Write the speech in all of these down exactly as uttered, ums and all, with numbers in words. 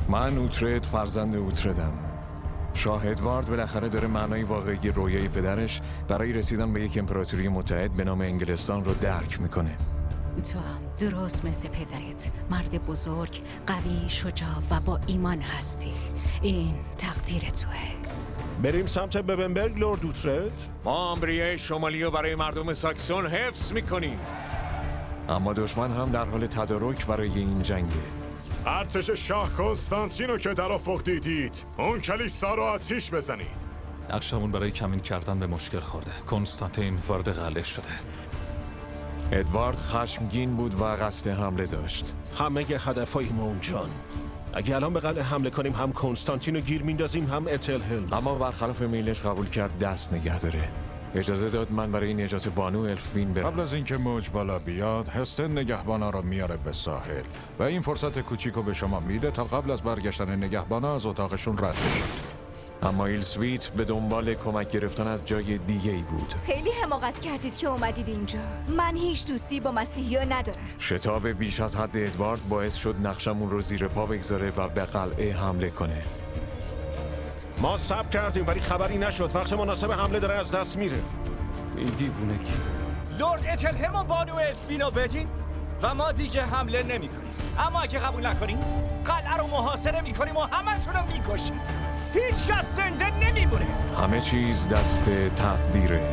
من اوترد فرزند اوتردم. شاه ادوارد بالاخره داره معنای واقعی رویای پدرش برای رسیدن به یک امپراتوری متحد به نام انگلستان رو درک میکنه. تو هم درست مثل پدرت مرد بزرگ، قوی، شجاع و با ایمان هستی. این تقدیر توه. بریم سمت ببنبرگ لورد اوترد؟ ما آمبریه شمالی رو برای مردم ساکسون حفظ میکنیم، اما دشمن هم در حال تدارک برای این جنگه. ارتش شاه کنستانتینو که در افق دیدید، اون کلیسا رو آتیش بزنید. نقشمون برای کمین کردن به مشکل خورده. کنستانتین وارد قلعه شده. ادوارد خشمگین بود و قصد حمله داشت. همه هدفای ما اونجان. اگه الان به قلعه حمله کنیم هم کنستانتین رو گیر میندازیم هم اتلهل. اما برخلاف میلش قبول کرد دست نگه داره. اجازه داد من برای نجات بانو الفوین برم. قبل از اینکه موج بالا بیاد، هستن نگهبانا رو میاره به ساحل و این فرصت کوچیکو به شما میده تا قبل از برگشتن نگهبانا از اتاقشون رد بشید. اما ایلسویت به دنبال کمک گرفتن از جای دیگه ای بود. خیلی حماقت کردید که اومدید اینجا. من هیچ دوستی با مسیحی‌ها ندارم. شتاب بیش از حد ادوارد باعث شد نقشمون رو زیر پا بگذاره و به قلعه حمله کنه. ما صبر کردیم ولی خبری نشد. وقت مناسب حمله داره از دست میره. این دیوونگی. لورد اتلهم و بانو الفوینو بدین و ما دیگه حمله نمی کنیم. اما اگه قبول نکنیم قلعه رو محاصره میکنیم و همتون رو میکشیم. هیچ کس زنده نمیمونه. همه چیز دست تقدیره.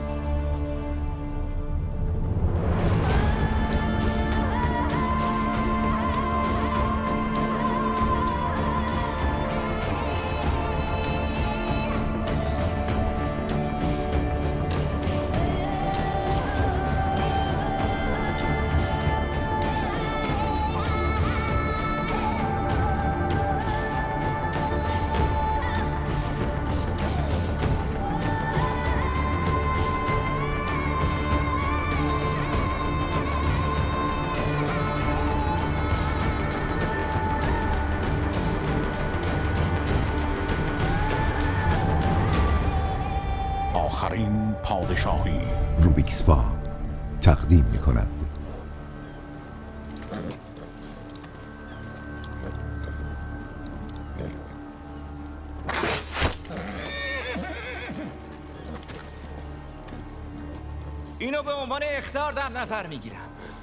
آخرین پادشاهی روبیکسفا تقدیم می کند. اینو به عنوان اخطار در نظر میگیرم.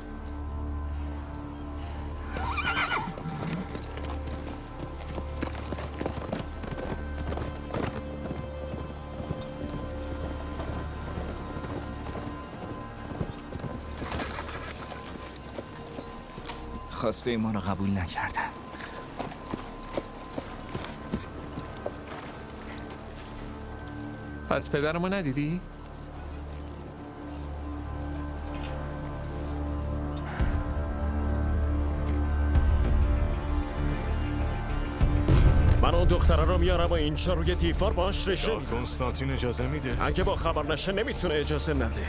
خواسته ما رو قبول نکردن. پس پدرمو ندیدی؟ من اون دختره رو میارم و اینجا روی دیوار باش رشه شاه کنستانتین اجازه میده؟ اگه با خبر نشه نمیتونه اجازه نده.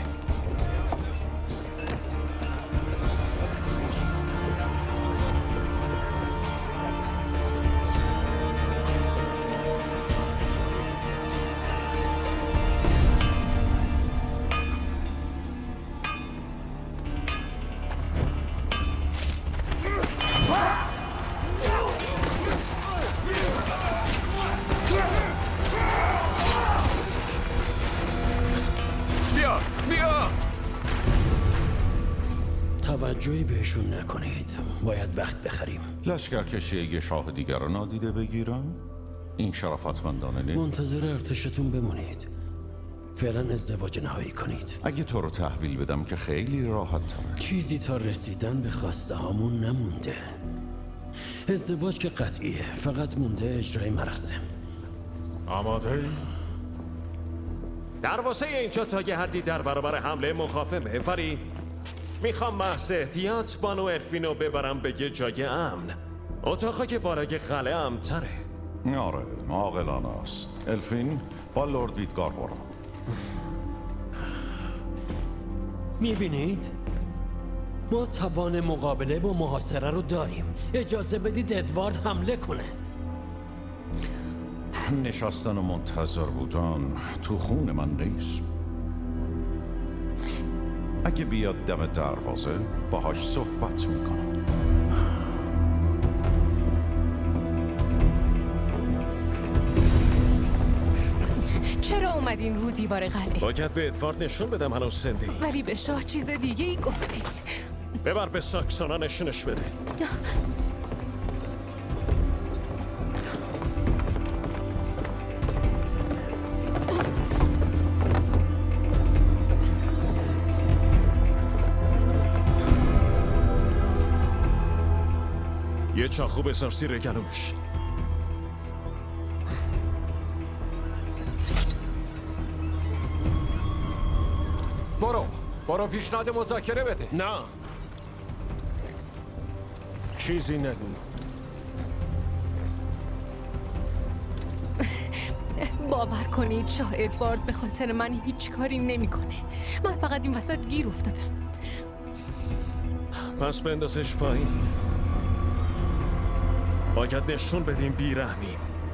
توجهی بهشون نکنید. باید وقت بخریم. لشکرکشی یه شاه دیگر رو نادیده بگیرم؟ این شرافتمندانه نیست. منتظر ارتشتون بمونید. فعلا ازدواج نهایی کنید. اگه تو رو تحویل بدم که خیلی راحت تره. چیزی تا رسیدن به خواسته هامون نمونده. ازدواج که قطعیه، فقط مونده اجرای مراسم. آماده ای؟ دروازه اینجا تا یه حدی در برابر حمله مخافمه، ولی میخوام محض احتیاط بانو الفوینو ببرم به یه جای امن. اتاقای بالای قلعه امن‌تره. آره، عاقلانه است. الفین با لورد ویدگار برو. میبینید؟ ما توان مقابله با محاصره رو داریم. اجازه بدید ادوارد حمله کنه. نشستن و منتظر بودن تو خون من نیست. اگه بیاد دم دروازه باهاش صحبت میکنم. اومدین رو دیوار قلعه. باید به ادوارد نشون بدم هنوز زنده ای. ولی به شاه چیز دیگه ای گفتین. ببر به ساکسونا نشونش بده. یه چاقو بذار زیر گلوش. برو برو پیشنهاد مذاکره بده. نه چیزی نگو. باور کنید شاه ادوارد به خاطر من هیچ کاری نمیکنه. من فقط این وسط گیر افتادم. پس بندازش پایین. باید نشون بدیم بیرحمیم.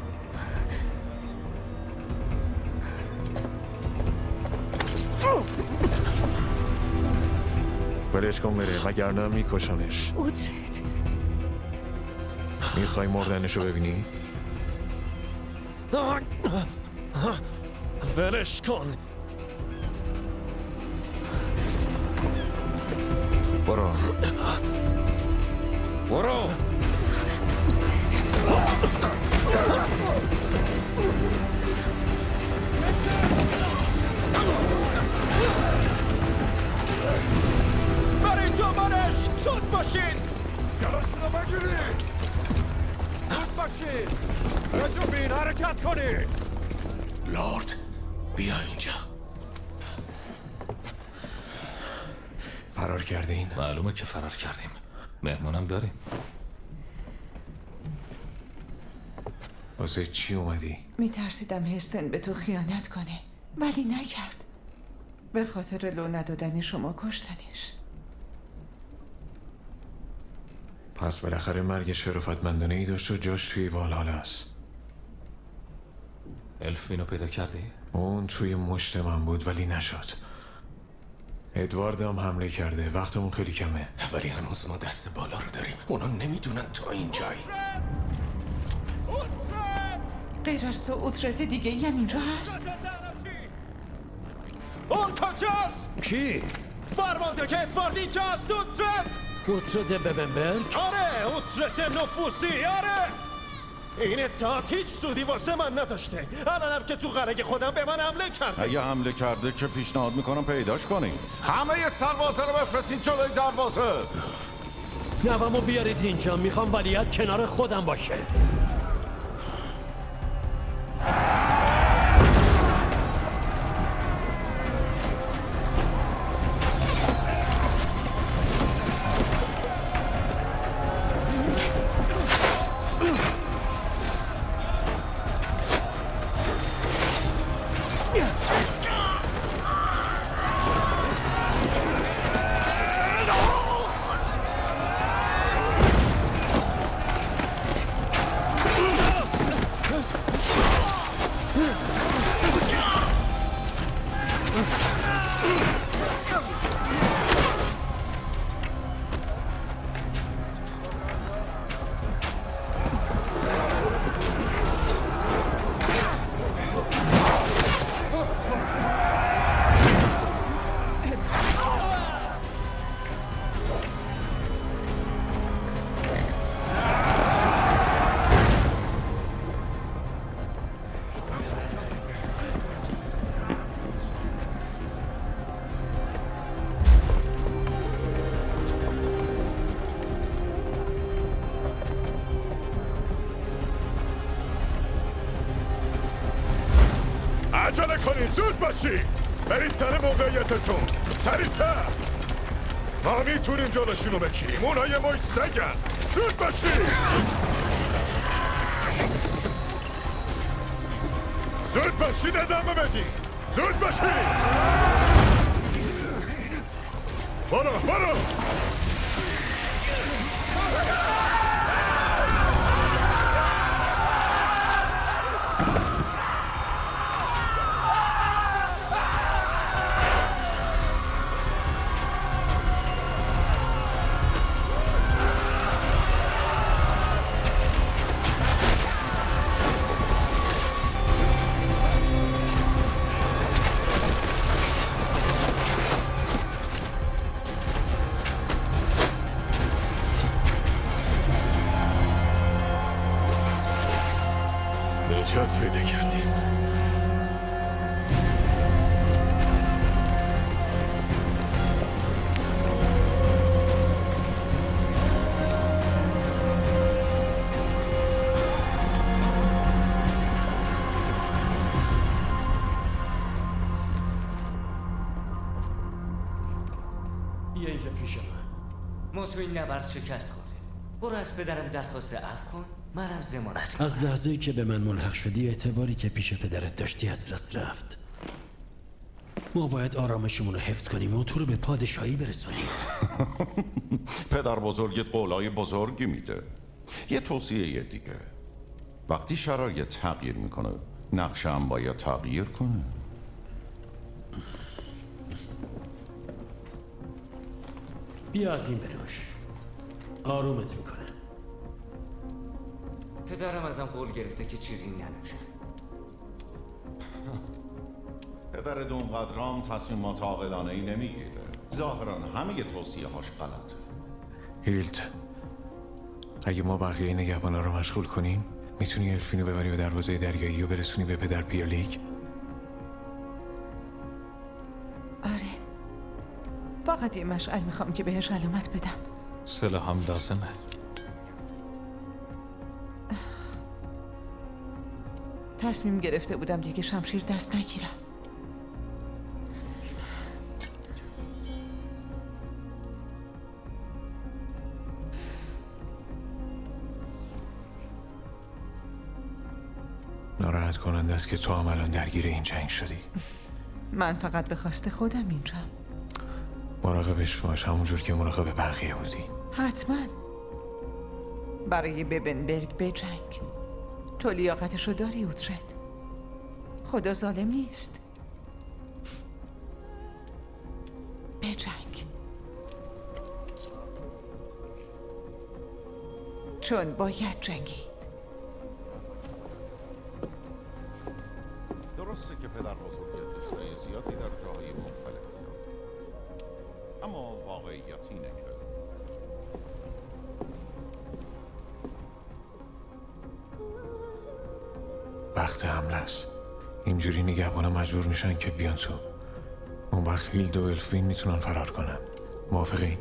ولش کن بره وگرنه میکشمش. اوترد میخوای مردنشو ببینی؟ ولش کن. برو برو. برای دوبارش زود باشین. جلاشونو بگیرید. زود باشید. رجوبین حرکت کنید. لارد بیا اینجا. فرار کردین؟ معلومه که فرار کردیم. مهمونم داریم. واسه چی اومدی؟ میترسیدم هستن به تو خیانت کنه ولی نکرد. به خاطر لو ندادن شما کشتنش. پس بالاخره مرگ شرافتمندانه ای داشت و جاش توی والهاله است. الفینو پیدا کردی؟ اون توی مشت من بود ولی نشد. ادوارد هم حمله کرده. وقتمون خیلی کمه. ولی هنوز ما دست بالا رو داریم. اونا نمیدونن تو اینجایی. غیر از تو اوترت دیگه ای هم اینجا هست؟ اون کجاست؟ کی؟ فرمانده که ادوارد اینجا هست. اوترت اوترت ببنبرگ؟ آره اوترت نفوسی. آره این اتحاد هیچ سودی واسه من نداشته. الانم که تو قلعه خودم به من حمله کرده. اگه حمله کرده که پیشنهاد میکنم پیداش کنیم. همه سربازه رو بفرستین جلوی دروازه. نوامو بیارید اینجا. میخوام ولیعت کنار خودم باشه. عجله کنید. زود باشید. برید سر موقعیتتون. سریعتر. ما میتونیم جلوشونو بگیریم. اونها یه مش سگن. زود باشید. زود باشید ادامه بدید. زود باشید. برو برو. نجات پیدا کردیم. بیا اینجا پیش من. مطمئن نبرد شکست خورده. برو از پدرم درخواست عفو کن، منم ضمانت کنم. از لحظه‌ای که به من ملحق شدی اعتباری که پیش پدرت داشتی از دست رفت. ما باید آرامشمون رو حفظ کنیم و تو رو به پادشاهی برسونیم. پدر بزرگت قولای بزرگی میده. یه توصیه دیگه، وقتی شرایط تغییر میکنه نقشه هم باید تغییر کنه. بیا از این بنوش، آرومت میکنه. پدرم ازم قول گرفته که چیزی ننوشم. پدر اونقدرام تصمیمات عاقلانه ای نمیگیره. ظاهرا همه توصیه هاش غلطه. هیلد، اگه ما بقیه نگهبانا رو مشغول کنیم میتونی الفینو ببری به دروازه دریایی و برسونی به پدر پیرلیک؟ آره، فقط یه مشعل میخوام که بهش علامت بدم. سلاح هم لازمه. تصمیم گرفته بودم دیگه شمشیر دست نگیرم. ناراحت کننده است که تو هم الان درگیر این جنگ شدی. من فقط به خواست خودم اینجام. مراقبش باش، همونجور که مراقب بقیه بودی. حتما. برای ببنبرگ بجنگ. تو لیاقتشو داری اوترد. خدا ظالم نیست. بجنگ. چون باید جنگید. درسته که پدر بزرگت دوستای زیادی در جاهای مختلف داره، اما واقعیت اینه که وقت حمله است. اینجوری نگهبانا مجبور میشن که بیان تو. اون وقت هیلد و الفین میتونن فرار کنن. موافقین؟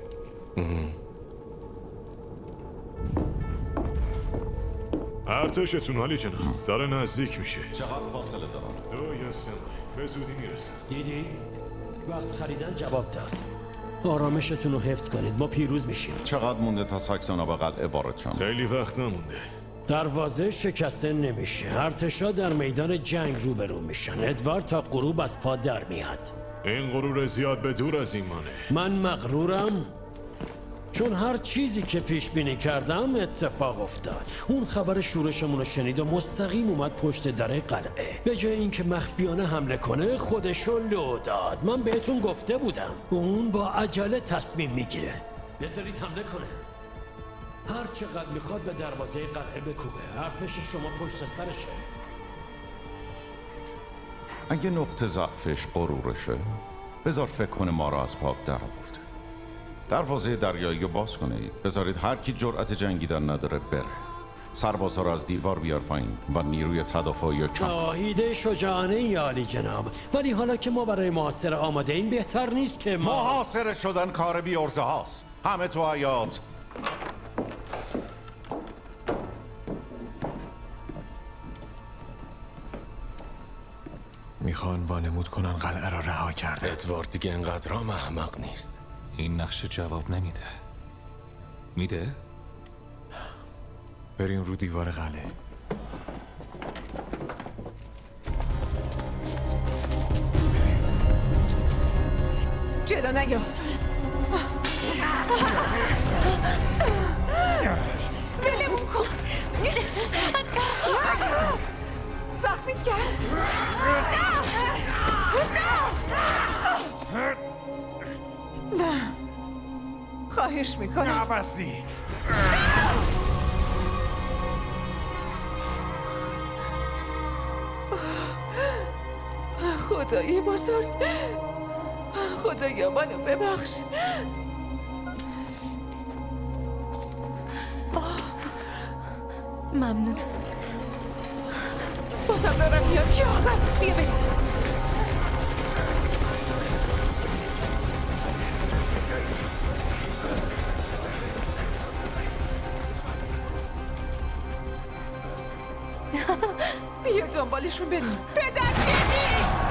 ارتشتون حالی جناب داره نزدیک میشه. چقدر فاصله دارم؟ دو یا سه مایل. به زودی میرسن. دیدید؟ وقت خریدن جواب داد. آرامشتون رو حفظ کنید، ما پیروز میشیم. چقدر مونده تا ساکسونا به قلعه وارد شن؟ خیلی وقت نمونده. دروازه شکسته نمیشه. ارتشا در میدان جنگ روبرو میشن. ادوارد تا غروب از پا در میاد. این غرور زیاد به دور از ایمانه. من مغرورم چون هر چیزی که پیش بینی کردم اتفاق افتاد. اون خبر شورشمون رو شنید و مستقیم اومد پشت در قلعه. به جای اینکه مخفیانه حمله کنه خودشو لو داد. من بهتون گفته بودم اون با عجله تصمیم میگیره. بذارید حمله کنه. هر چقدر میخواد به دروازه قلعه بکوبه. ارتش شما پشت سرشه. اگه نقطه ضعفش غرورشه بذار فکر کنه ما رو از پاک در آورده. دروازه دریایی رو باز کنید. بذارید هر کی جرأت جنگیدن نداره بره. سربازا رو از دیوار بیار پایین و نیروی تدافعی رو کم کن. ایده شجاعانه ای عالی جناب، ولی حالا که ما برای محاصره آماده این بهتر نیست که ما محاصره شدن کار بی عرضه هاست. همه تو حیات. میخوان وانمود کنن قلعه را رها کرده. ادوارد دیگه انقدر هم احمق نیست. این نقشه جواب نمیده. میده؟ بریم رو دیوار قلعه. جلو نیا. ولمون کن. زخمیت کرد. نه خواهش میکنم. نبستی. خدای بزرگ، خدایا منو ببخش. ممنونم. بازم دارم میام. بیا آقا بیا بریم. بیا دنبالشون بریم. پدر جیمی!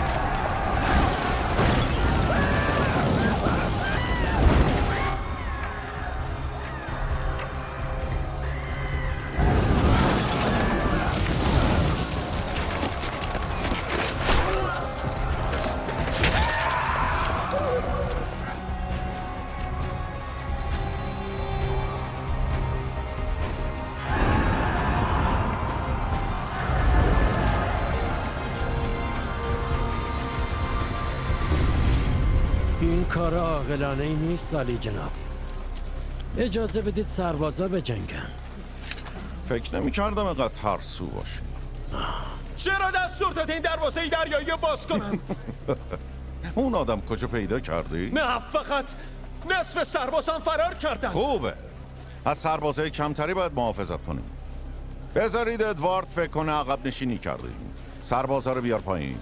این کار عاقلانه ای نیست علی جناب. اجازه بدید سربازا بجنگن. فکر نمی کردم اینقدر ترسو باشی. چرا دستور دادین دروازه دریایی رو باز کنم؟ اون آدم کجا پیدا کردی؟ نه فقط نصف سربازان فرار کردن. خوبه. از سربازای کمتری باید محافظت کنیم. بذارید ادوارد فکر کنه عقب نشینی کردی. سربازا رو بیار پایین.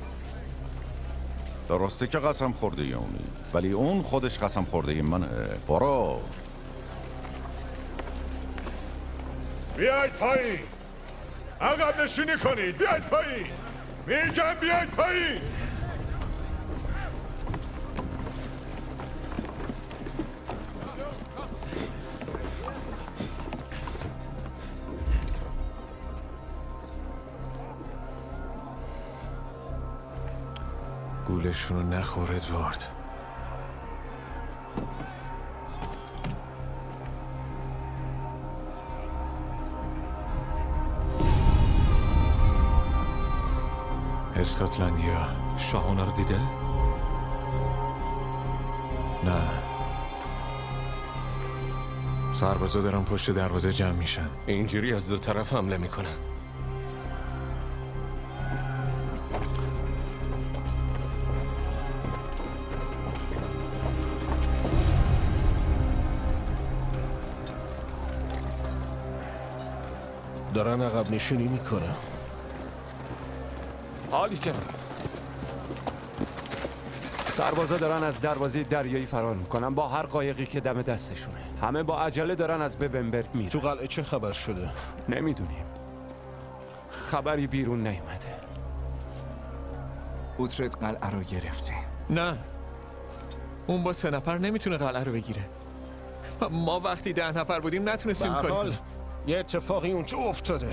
درسته که قسم خورده ای اونی، ولی اون خودش قسم خورده ای منه. برو. بیاید پایین. عقب نشینی کنید. بیاید پایین. میگم بیاید پایین. گولشون رو نخور ادوارد. اسکاتلندیا شاهانه رو دیده؟ نه. سربازا دارن پشت دروازه جمع میشن. اینجوری از دو طرف حمله میکنن. دارن عقب نشینی میکنن. حالی جناب. سربازا دارن از دروازه دریایی فرار میکنن با هر قایقی که دم دستشونه. همه با عجله دارن از ببنبرگ میرن. تو قلعه چه خبر شده؟ نمیدونیم. خبری بیرون نیومده. اوترد قلعه رو گرفته. نه. اون با سه نفر نمیتونه قلعه رو بگیره. ما وقتی ده نفر بودیم نتونستیم کاری کنیم. یه اتفاقی اون تو افتاده.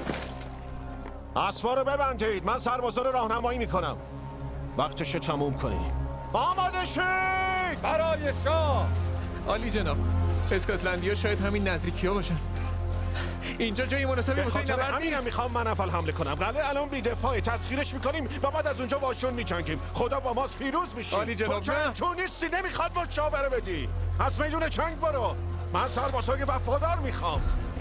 اسبا رو ببندید. من سربازا رو راهنمایی میکنم. وقتشو تموم کنی. آماده شید برای شاه. عالی جناب. اسکاتلندیا شاید همین نزدیکی ها باشن. اینجا جایی مناسبی واسه این نبرد همینم میخوام من اول حمله کنم. قلعه الان بی دفاعه. تسخیرش میکنیم و بعد از اونجا باشون میجنگیم. خدا با ماست پیروز میشیم. عالی جناب. تو نه تو نیستی. نمیخواد مشاوره بدی. از میدون جنگ برو. من سربازای وفادار میخوام.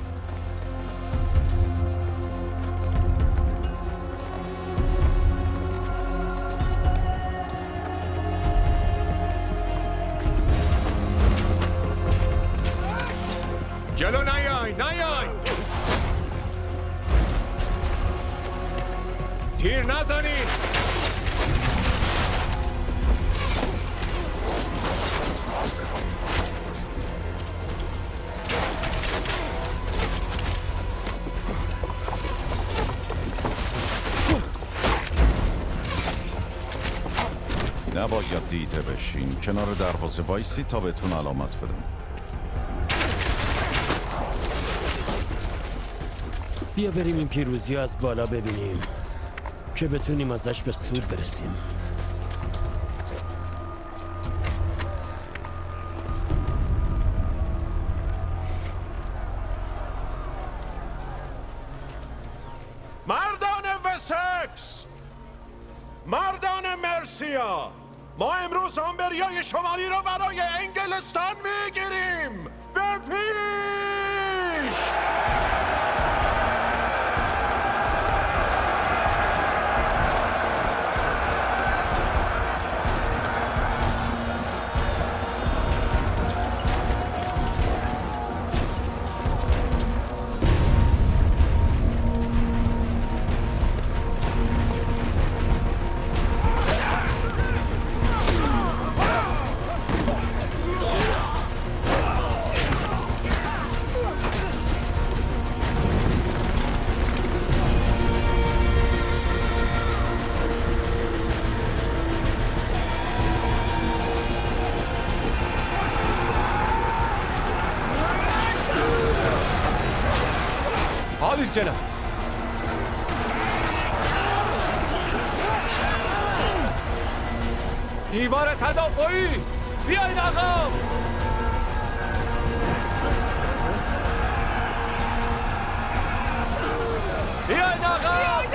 جلو نیای نیای. تیر نزنید. نباید دیده بشین. کنار دروازه وایسی تا بهتون علامت بدم. بیا بریم این پیروزی از بالا ببینیم که بتونیم ازش به سود برسیم. مردان وسکس، مردان مرسیا، ما امروز آمبریای شمالی رو برای انگلستان میگیریم. به پیش! پلیس جناب. دیوار تدافعی بیاین عقب. بیاین عقب.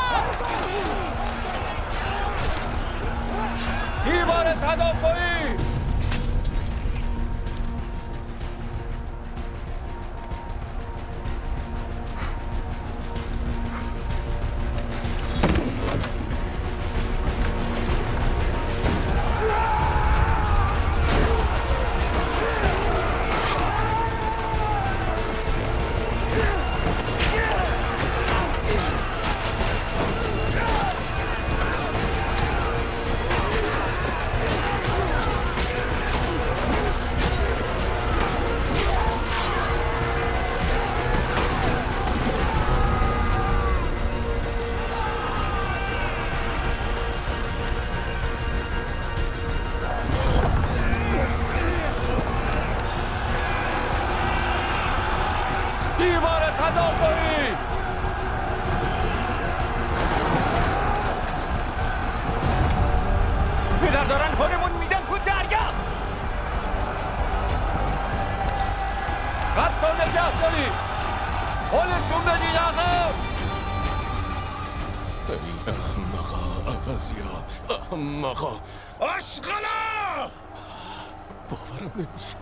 دیوار تدافعی. احمقا اشغالا باورم نمیشه.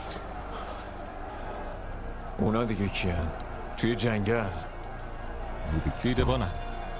اونا دیگه کیان؟ توی جنگل دیده بانن.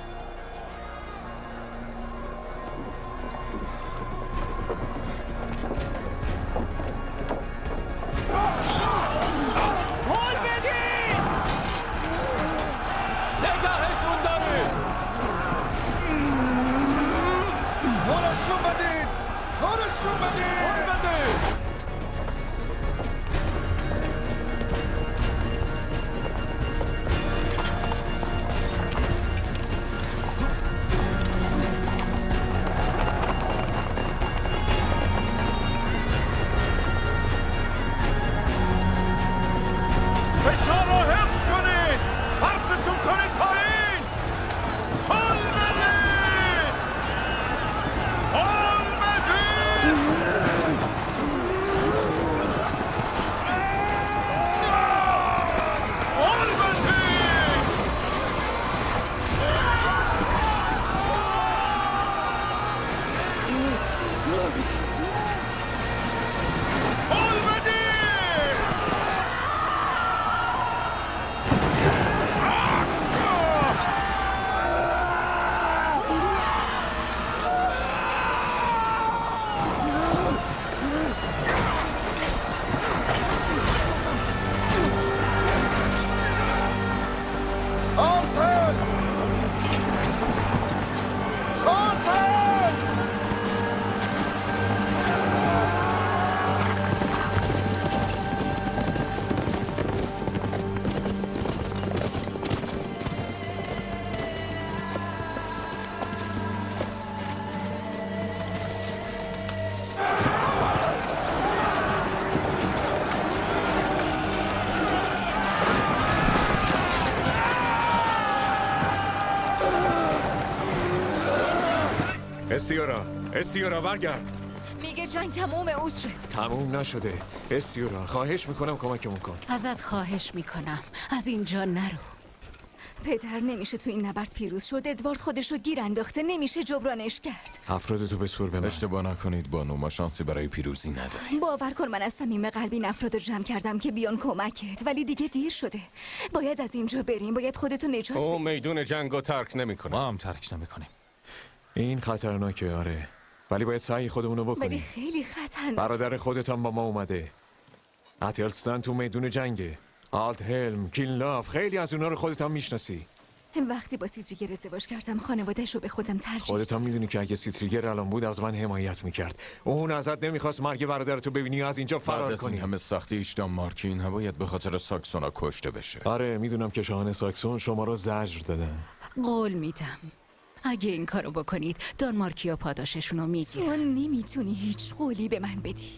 استیورا استیورا برگرد. میگه جنگ تموم اوترد. تموم نشده. استیورا خواهش میکنم کمکمون کن. ازت خواهش میکنم از اینجا نرو. پدر نمیشه تو این نبرد پیروز شد. ادوارد خودشو گیر انداخته، نمیشه جبرانش کرد. افرادتو بسپر به من. اشتباه نکنید بانو، ما شانسی برای پیروزی نداریم. باور کن من از صمیم قلبی این افرادو جمع کردم که بیان کمکت، ولی دیگه دیر شده. باید از اینجا بریم. باید خودتو نجات بدی. او میدون جنگو ترک نمیکنه. ما هم ترک نمیکنیم. این خطرناکه آره، ولی باید سعی خودمونو بکنیم. ولی خیلی خطرناکه. برادر خودت هم با ما اومده. اتلستان تو میدون جنگه. آلت هلم، کینلاف، خیلی از اونا رو خودت هم میشناسی. وقتی با سیتریگر ازدواج کردم خانواده‌اش رو به خودم ترجیح. خودت هم میدونی که اگه سیتریگر الان بود از من حمایت میکرد. اون ازت نمیخواست مرگ برادرتو ببینی و از اینجا فرار کنی. این همه سختی ایشتان مارکین نباید به خاطر ساکسونا کشته بشه. آره میدونم که شاهان ساکسون شما رو زجر دادن. قول میدم اگه این کارو بکنید دانمارکیا پاداششونو میگیرن. تو نمیتونی هیچ قولی به من بدی.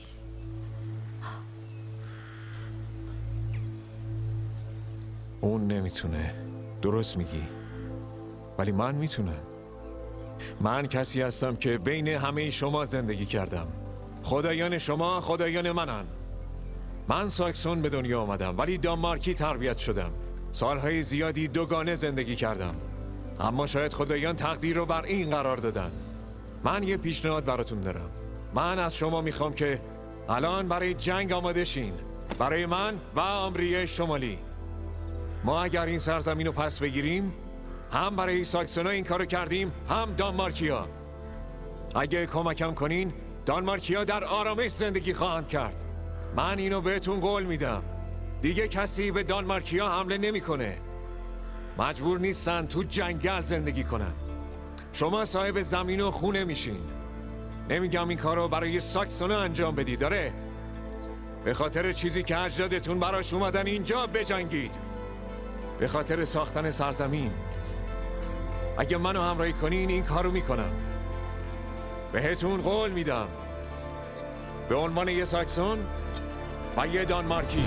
اون نمیتونه. درست میگی، ولی من میتونم. من کسی هستم که بین همه شما زندگی کردم. خدایان شما خدایان منن. من ساکسون به دنیا آمدم ولی دانمارکی تربیت شدم. سالهای زیادی دوگانه زندگی کردم، اما شاید خدایان تقدیر رو بر این قرار دادن. من یه پیشنهاد براتون دارم. من از شما میخوام که الان برای جنگ آماده شین، برای من و آمریه شمالی. ما اگر این سرزمین رو پس بگیریم، هم برای ساکسونا این کارو کردیم، هم دانمارکیا. اگه کمکم کنین، دانمارکیا در آرامش زندگی خواهند کرد. من اینو بهتون قول میدم. دیگه کسی به دانمارکیا حمله نمیکنه. مجبور نیستن تو جنگل زندگی کنن. شما صاحب زمین و خونه میشین. نمیگم این کارو برای ساکسونا انجام بدید، داره؟ به خاطر چیزی که اجدادتون براش اومدن اینجا بجنگید. به خاطر ساختن سرزمین. اگه منو همراهی کنین این کارو میکنم. بهتون قول میدم. به عنوان یه ساکسون و یه دانمارکی.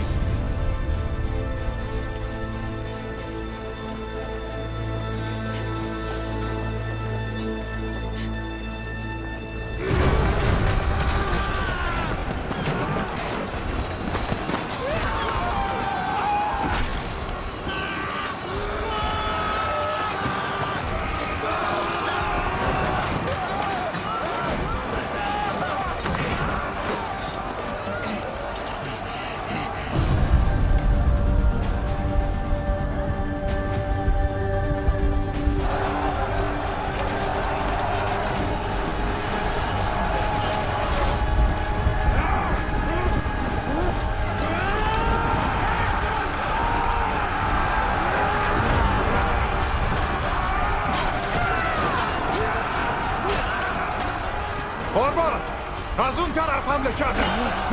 قربان از اون طرف حمله کرده.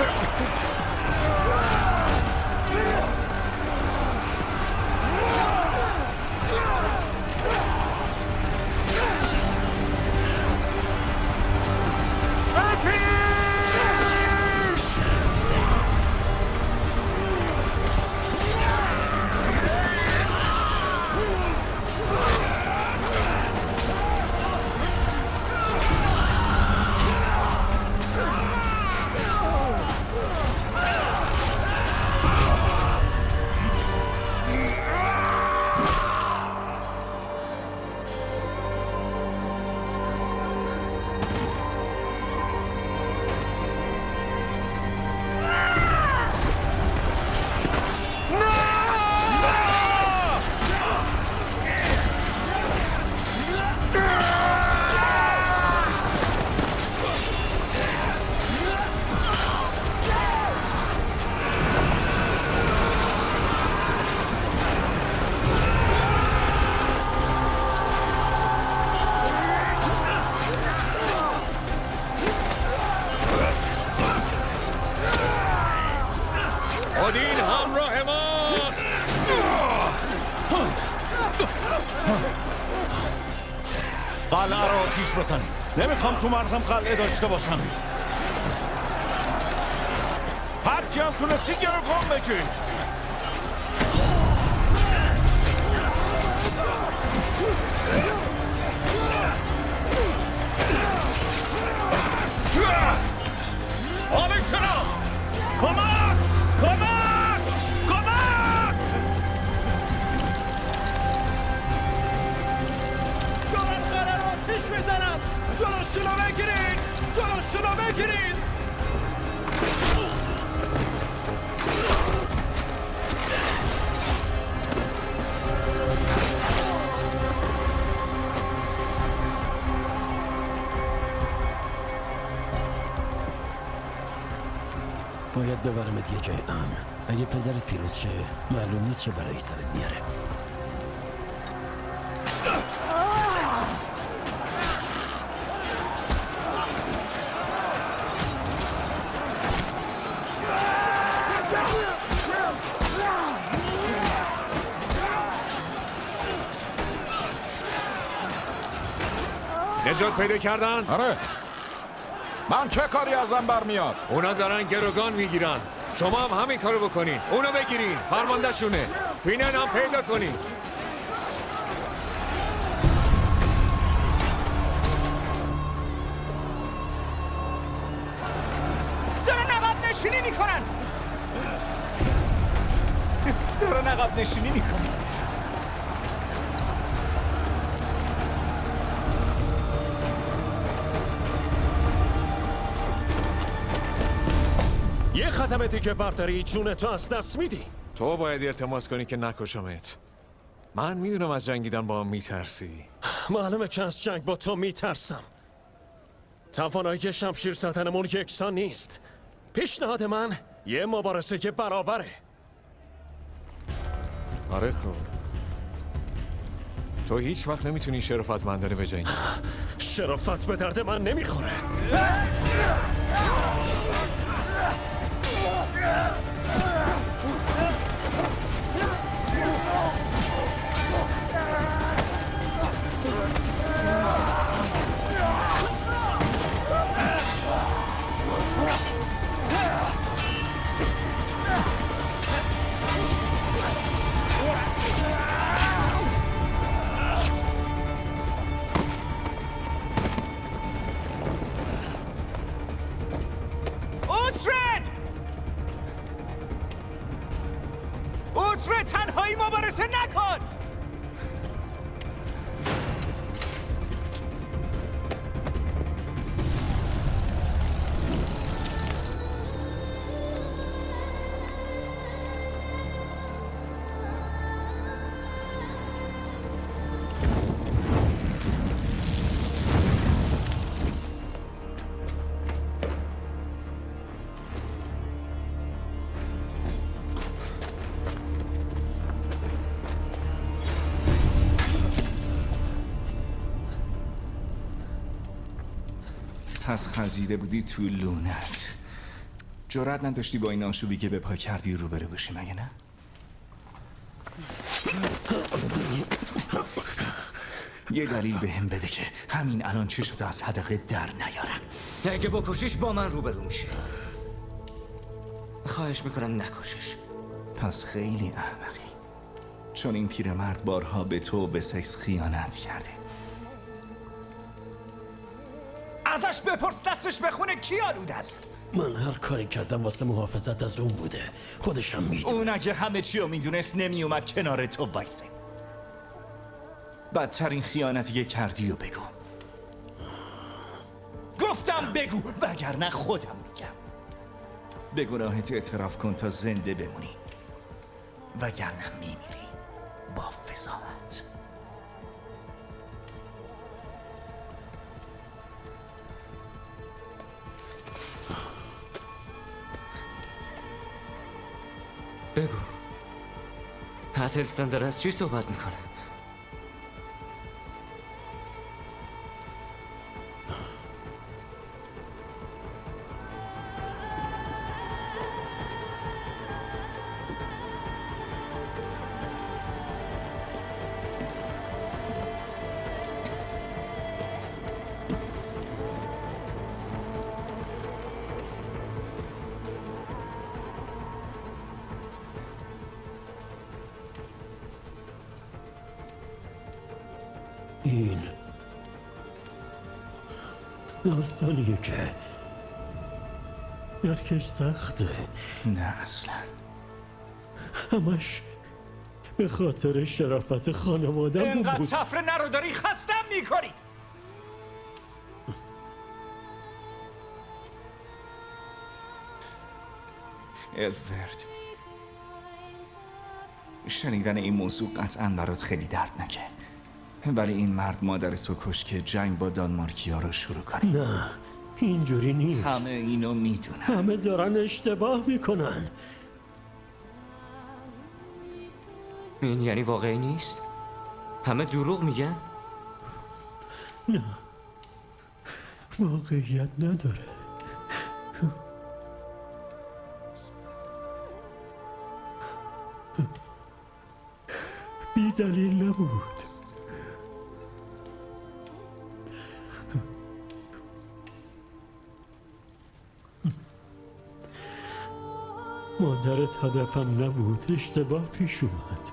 اودین همراه ماست. قلعه رو آتیش بزنید. نمیخوام تو مرزم قلعه داشته باشم. هر کی هم تونستی گرو گم بگید. آبی چرا؟ کمک! کمک! کمک! دارن قلعه رو آتیش میزنن! جلوشون رو بگیرید! جلوشون رو بگیرید! باید ببرمت یه جای امن. اگه پدرت پیروز شه معلوم نیست چه برای سرت میاره. نجات پیدا کردن؟ آره. من چه کاری ازم برمیاد؟ اونا دارن گروگان میگیرن. شما هم همین کارو بکنین. اونو بگیرین. فرمانده شونه. فینن هم پیدا کنین. دارن عقب نشینی میکنن. دارن عقب نشینی میکنن. یه خدمه دیگه برداری جون تو از دست میدی. تو باید التماس کنی که نکشمت. من میدونم از جنگیدن با هم میترسی. معلومه که از جنگ با تو میترسم. توانایی شمشیر زدنمون یکسان نیست. پیشنهاد من یه مبارزه که برابره. آره خوب. تو هیچ وقت نمیتونی شرافتمندانه بجنگی. شرافت به درد من نمیخوره. اوترد تنهایی مبارزه نکن. پس خزیده بودی تو لونت. جرأت نداشتی با این آشوبی که به پا کردی روبرو بشی مگه نه؟ یه دلیل به هم بده که همین الان چشتو از حدقه در نیارم. اگه بکشیش با من روبرو میشه. خواهش میکنم نکشش. پس خیلی احمقی، چون این پیرمرد بارها به تو به سکس خیانت کرده. ازش بپرس دستش بخونه کی آلوده است. من هر کاری کردم واسه محافظت از اون بوده. خودشم میدونه. اون اگه همه چی رو میدونست نمیومد کنار تو وایسه. بدترین خیانتی که کردی و بگو. گفتم بگو وگرنه خودم میگم. به گناهت اعتراف کن تا زنده بمونی، وگرنه میمیری با فضاحت. بگو هتلستان داره از چی صحبت میکنه؟ این داستانیه که درکش سخته. نه اصلا. همش به خاطر شرافت خانوادم بود. اینقدر سفره نرو داری خستم میکنی. الفرد، شنیدن این موضوع قطعا برات خیلی دردناکه، ولی این مرد مادر تو کش که جنگ با دانمارکیا رو شروع کنه. نه اینجوری نیست. همه اینو میدونن. همه دارن اشتباه میکنن. این یعنی واقعی نیست؟ همه دروغ میگن؟ نه واقعیت نداره. بی دلیل نبود. مادرت هدفم نبود، اشتباه پیش اومد.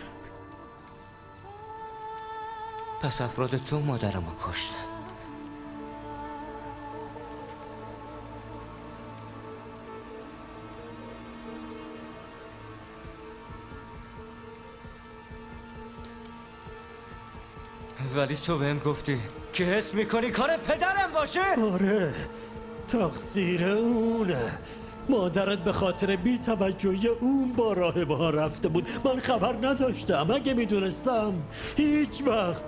پس افراد تو مادرمو کشتن. ولی تو بهم گفتی که حس میکنی کار پدرم باشه؟ آره، تقصیر اونه. مادرت به خاطر بی‌توجهی اون با راهبه ها رفته بود. من خبر نداشتم. اگه میدونستم هیچ وقت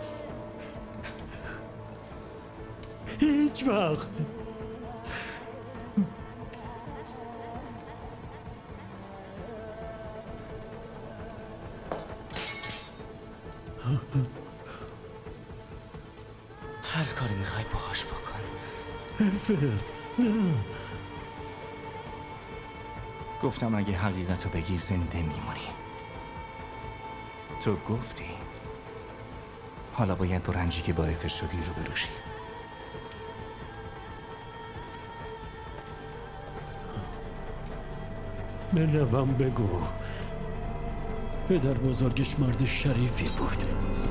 هیچ وقت هر کاری میخوای باهاش بکن. الفرد، نه. گفتم اگه حقیقت رو بگی زنده میمونی. تو گفتی. حالا باید با رنجی که باعثش شدی رو بروشی. به نوام بگو پدر بزرگش مرد شریفی بود.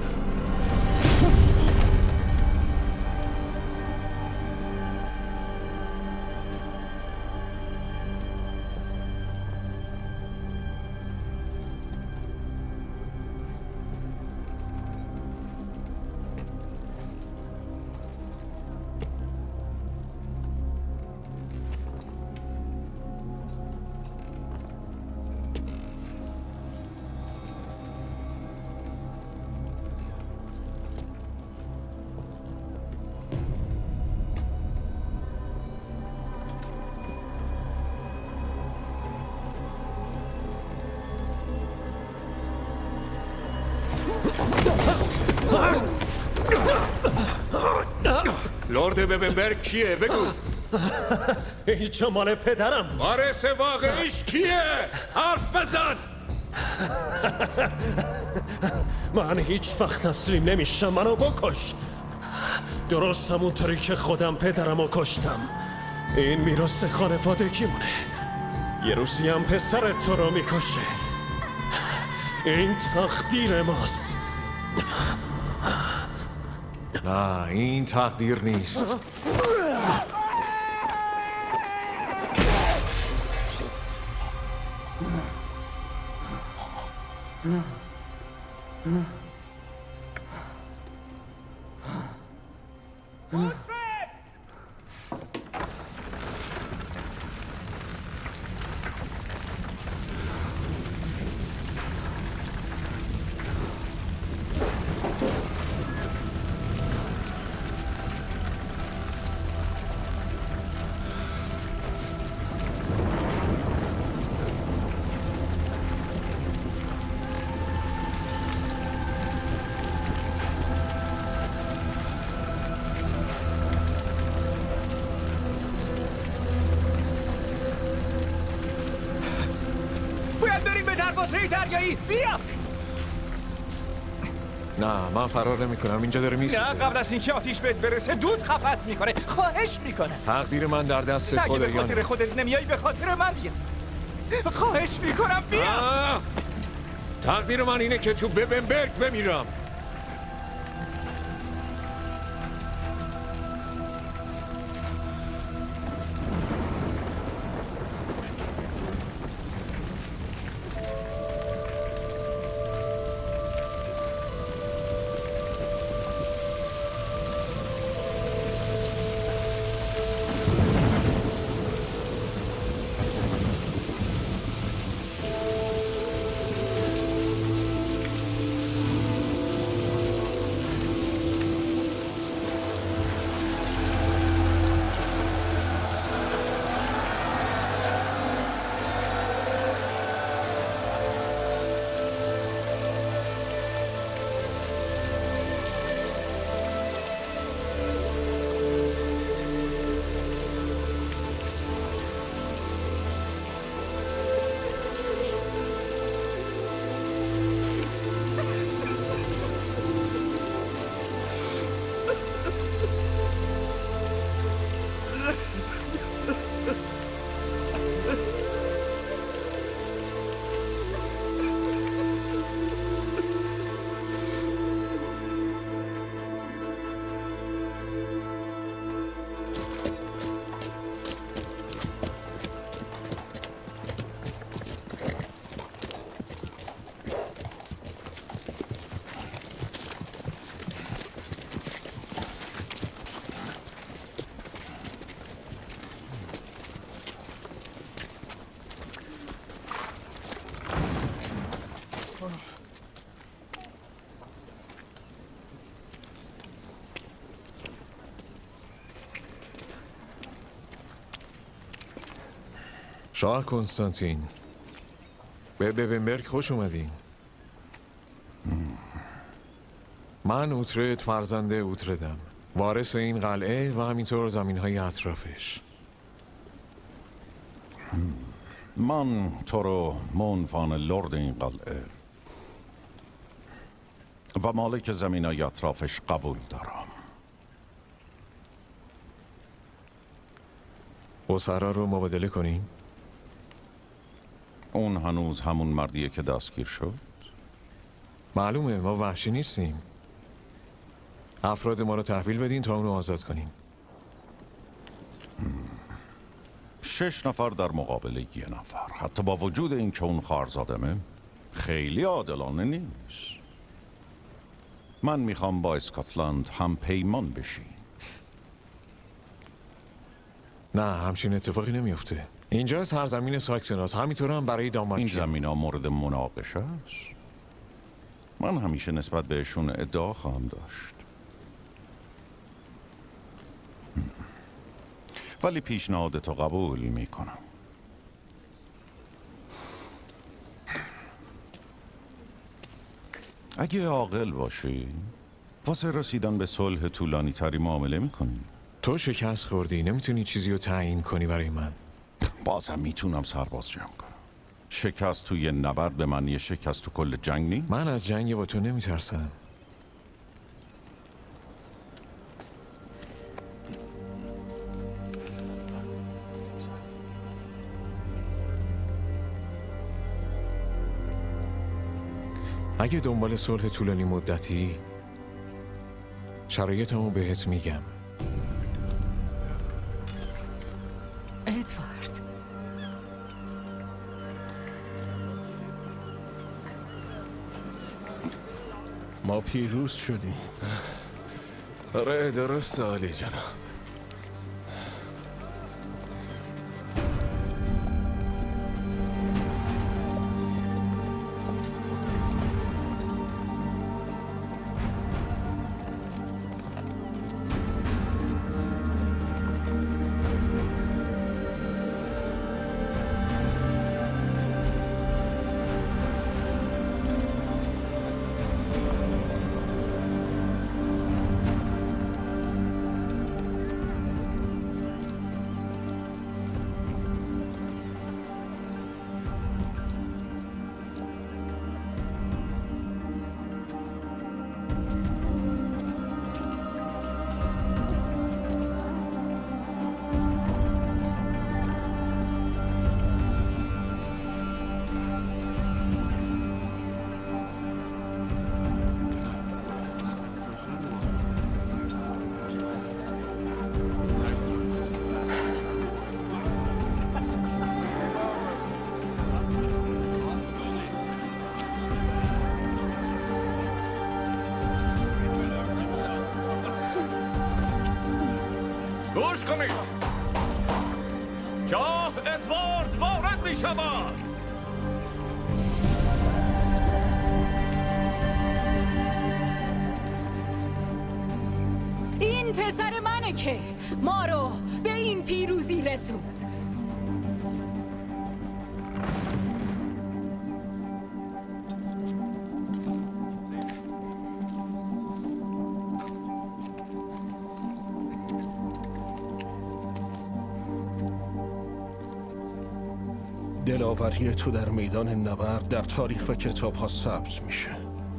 لورد ببنبرگ کیه؟ بگو. این چه مال پدرم بود. وارث واقعیش کیه؟ حرف بزن. من هیچ وقت تسلیم نمیشم. منو بکش. درست همونطوری که خودم پدرمو کشتم. این میراث خانوادگی مونه. یه روزی هم پسر تو رو میکشه. این تقدیر ماست. نه، این تقدیر نیست. دریایی بیا. نه، من فرار نمی کنم. اینجا داره میسوزه. نه، قبل از اینکه آتیش بهت برسه دود خفت میکنه. خواهش میکنه. تقدیر من در دست خدایانه. اگه به خاطر خودت نمیایی به خاطر من بیا. خواهش میکنم بیا. آه. تقدیر من اینه که تو ببنبرگ بمیرم. شاه کنستانتین، به ببنبرگ خوش اومدین. من اوترد فرزند اوتردم، وارث این قلعه و همینطور زمین‌های اطرافش. من تو رو منفان لرد این قلعه و مالک زمین‌های اطرافش قبول دارم. اسرا رو مبادله کنیم؟ اون هنوز همون مردیه که دستگیر شد؟ معلومه، ما وحشی نیستیم. افراد ما رو تحویل بدین تا اونو آزاد کنیم. شش نفر در مقابل یه نفر، حتی با وجود این که اون خارزادمه، خیلی عادلانه نیست. من میخوام با اسکاتلند هم پیمان بشی. نه، همچین اتفاقی نمیفته. اینجا سرزمین ساکسناست، همینطور هم برای دانمارک. این زمین ها مورد مناقشه است. من همیشه نسبت بهشون ادعا خواهم داشت. ولی پیشنهادتو قبول میکنم. اگه عاقل باشی واسه رسیدن به صلح طولانی تری معامله میکنی. تو شکست خوردی، نمیتونی چیزی رو تعیین کنی برای من. بازم میتونم سرباز جمع کنم. شکست توی نبرد به معنی شکست تو کل جنگ نی؟ من از جنگ با تو نمیترسم. اگه دنبال صلح طولانی مدتی، شرایطمو بهت میگم. ادوارد، ما پیروز شدیم. آره درست عالی جناب. گوش کنید، شاه ادوارد وارد می شود. این پسر منه که ما رو به این پیروزی رسوند. دلاوری تو در میدان نبرد در تاریخ و کتاب ها ثبت میشه.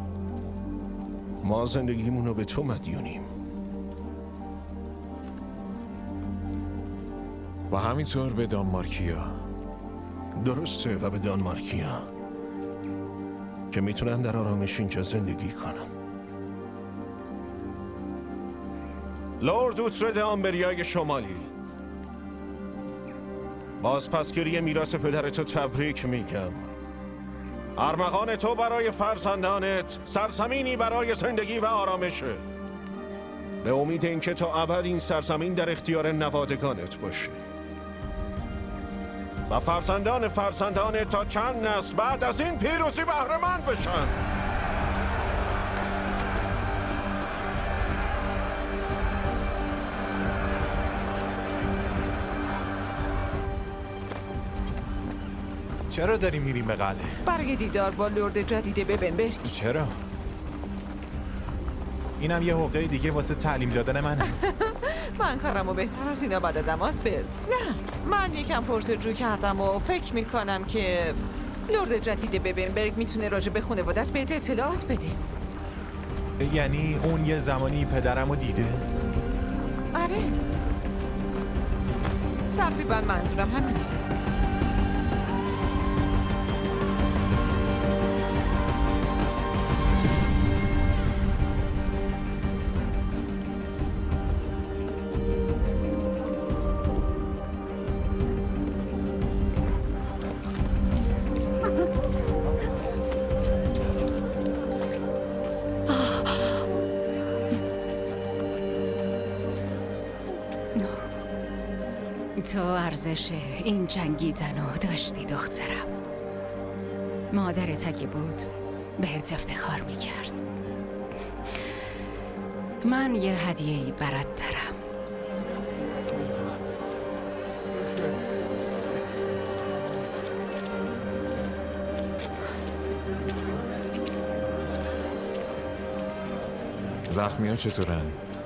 ما زندگیمون رو به تو مدیونیم. و همینطور به دانمارکیا. درسته، و به دانمارکیا که میتونن در آرامش اینجا زندگی کنن. لورد اوترد آمبریای شمالی، باز پسگیری میراث پدرتو تبریک میگم. ارمغان تو برای فرزندانت سرزمینی برای زندگی و آرامشه. به امید اینکه تا ابد این سرزمین در اختیار نوادگانت باشه و فرزندان فرزندانت تا چند نسل بعد از این پیروزی بهره مند بشن. چرا داری میریم به قلعه؟ برای دیدار با لرد جدید ببنبرگ. چرا؟ اینم یه حقه دیگه واسه تعلیم دادن منه. من کارمو بهتر از اینا بلدم آسبرد. نه، من یکم پرسجو کردم و فکر میکنم که لرد جدید ببنبرگ میتونه راجع به خانوادت بهت اطلاعات بده. یعنی اون یه زمانی پدرمو دیده؟ آره، تقریبا منظورم همینه. تو ارزش این جنگیدن رو داشتی دخترم. مادرت اگه بود بهت افتخار میکرد. من یه هدیه‌ای برات دارم. زخمی ها چطورن؟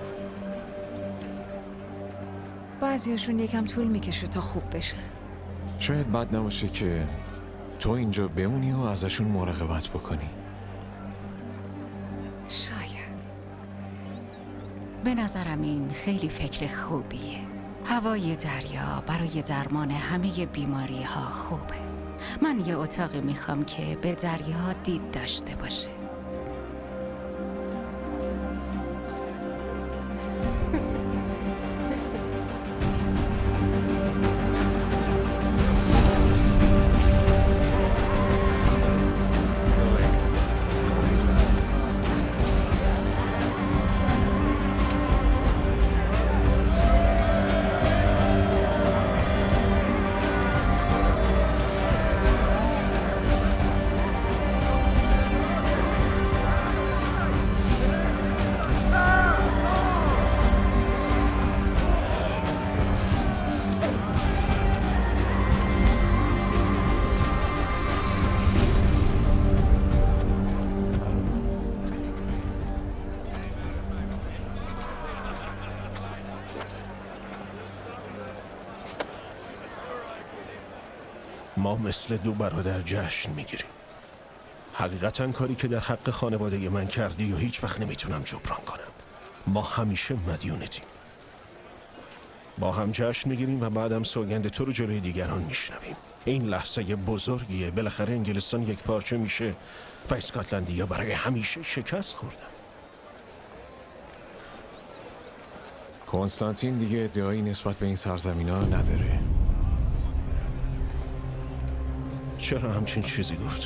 بعضیاشون یکم طول میکشه تا خوب بشه. شاید بد نباشه که تو اینجا بمونی و ازشون مراقبت بکنی. شاید. به نظرم این خیلی فکر خوبیه. هوای دریا برای درمان همه بیماری ها خوبه. من یه اتاقی میخوام که به دریا دید داشته باشه. ما مثل دو برادر جشن میگیریم. حقیقتا کاری که در حق خانواده من کردی و هیچ وقت نمیتونم جبران کنم. ما همیشه مدیونتیم. با هم جشن میگیریم و بعدم سوگند تو رو جلوی دیگران میشنویم. این لحظه بزرگیه. بالاخره انگلستان یک پارچه میشه و اسکاتلندیا برای همیشه شکست خوردن. کنستانتین دیگه ادعایی نسبت به این سرزمین ها نداره. چرا همچین چیزی گفته؟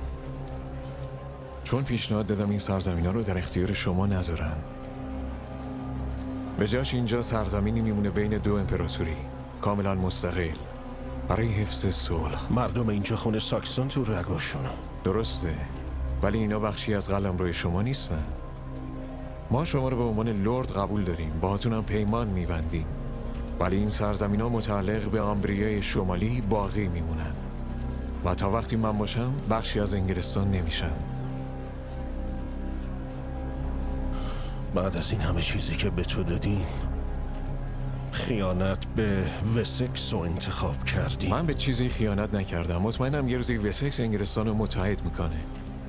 چون پیشنهاد دادم این سرزمین ها رو در اختیار شما نذارن. به جاش اینجا سرزمینی میمونه بین دو امپراتوری کاملا مستقل برای حفظ صلح. مردم اینجا خونه ساکسون تو رگاشونه. درسته، ولی اینا بخشی از قلمرو شما نیستن. ما شما رو به عنوان لرد قبول داریم، باهاتون هم پیمان میبندیم، ولی این سرزمین ها متعلق به آمبریای شمالی باقی میمونن و تا وقتی من باشم بخشی از انگلستان نمیشن. بعد از این همه چیزی که به تو دادیم خیانت به وسکس رو انتخاب کردی. من به چیزی خیانت نکردم. مطمئنم یه روزی وسکس انگلستان رو متحد میکنه.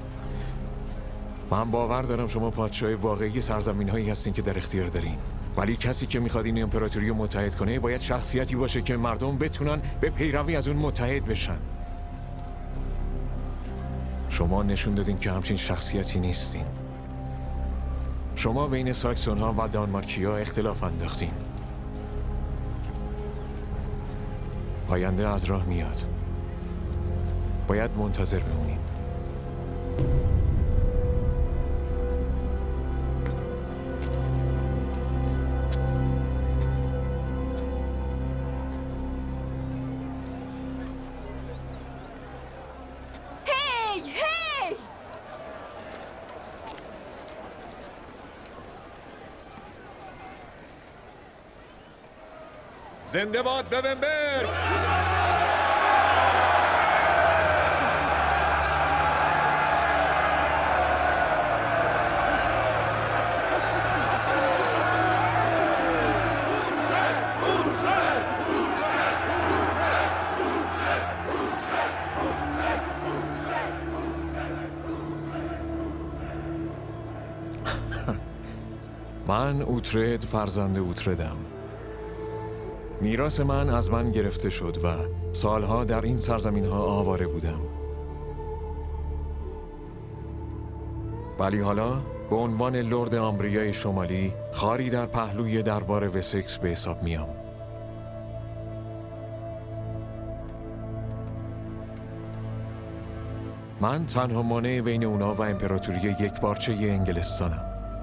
من باور دارم شما پادشاه واقعی سرزمین هایی هستین که در اختیار دارین، ولی کسی که میخواد این امپراتوری رو متحد کنه باید شخصیتی باشه که مردم بتونن به پیروی از اون متحد بشن. شما نشون دادین که همچین شخصیتی نیستین. شما بین ساکسون ها و دانمارکیا اختلاف انداختین. آینده از راه میاد. باید منتظر بمونیم. زنده باد ببنبرگ! من اوترد فرزند اوتردم. میراث من از من گرفته شد و سالها در این سرزمین ها آواره بودم. ولی حالا به عنوان لرد آمبریای شمالی خاری در پهلوی دربار وسکس به حساب میام. من تنها مانع بین اونا و امپراتوری یک پارچه انگلستانم.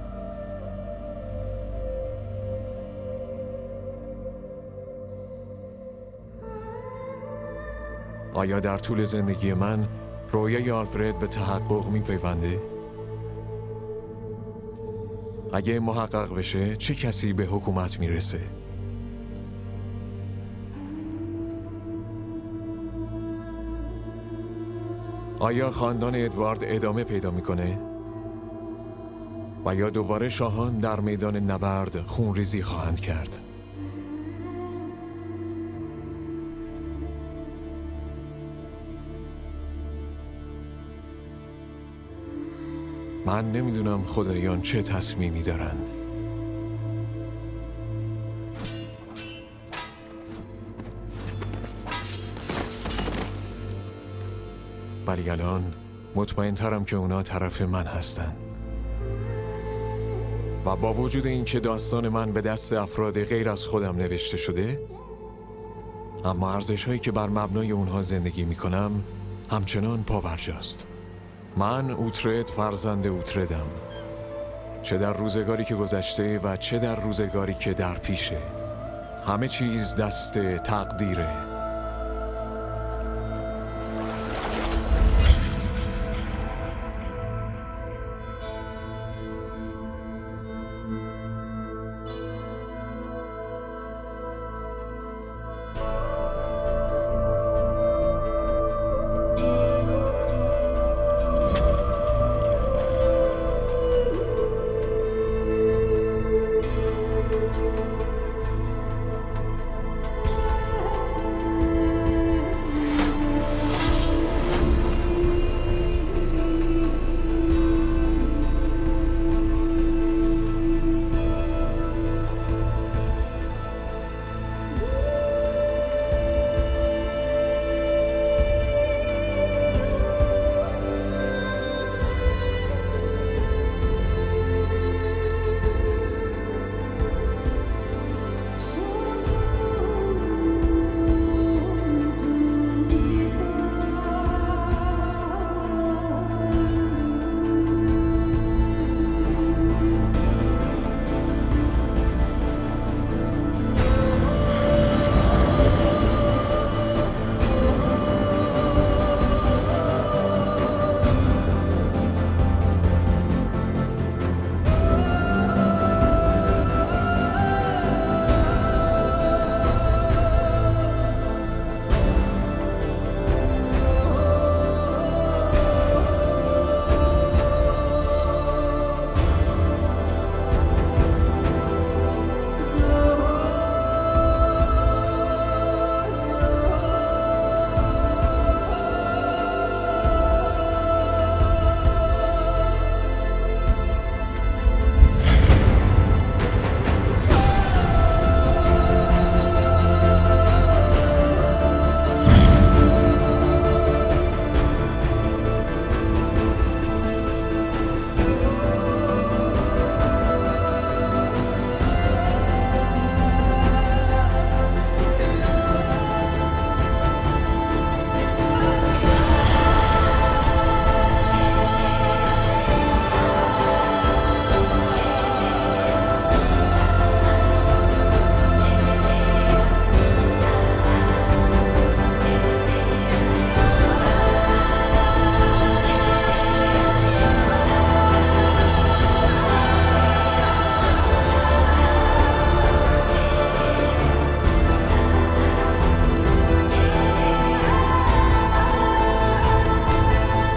آیا در طول زندگی من رویای آلفرد به تحقق میپیونده؟ اگه محقق بشه چه کسی به حکومت میرسه؟ آیا خاندان ادوارد ادامه پیدا میکنه؟ و یا دوباره شاهان در میدان نبرد خونریزی خواهند کرد؟ من نمیدونم خدایان چه تصمیمی دارن. ولی الان مطمئن ترم که اونا طرف من هستن. و با وجود این که داستان من به دست افراد غیر از خودم نوشته شده، اما ارزش هایی که بر مبنای اونها زندگی میکنم همچنان پابرجاست. من اوترد فرزند اوتردم، چه در روزگاری که گذشته و چه در روزگاری که در پیشه. همه چیز دست تقدیره.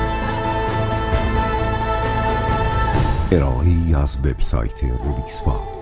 ارائه‌ای از وبسایت روبیکس فا.